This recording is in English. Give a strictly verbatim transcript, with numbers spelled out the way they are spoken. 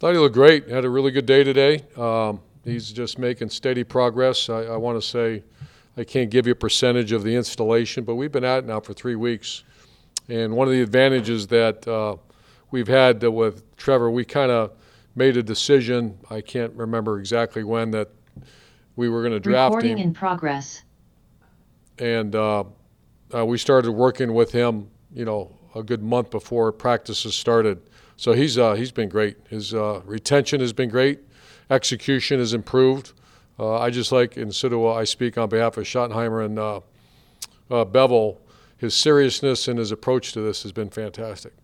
Thought he looked great. Had a really good day today. Um, he's just making steady progress. I, I want to say I can't give you a percentage of the installation, but we've been at it now for three weeks. And one of the advantages that uh, we've had with Trevor, we kind of made a decision, I can't remember exactly when, that we were going to draft him. Recording in progress. And uh, uh, we started working with him, you know, a good month before practices started. So he's uh, he's been great. His uh, retention has been great. Execution has improved. Uh, I just like, instead of I speak on behalf of Schottenheimer and uh, uh, Bevel, his seriousness and his approach to this has been fantastic.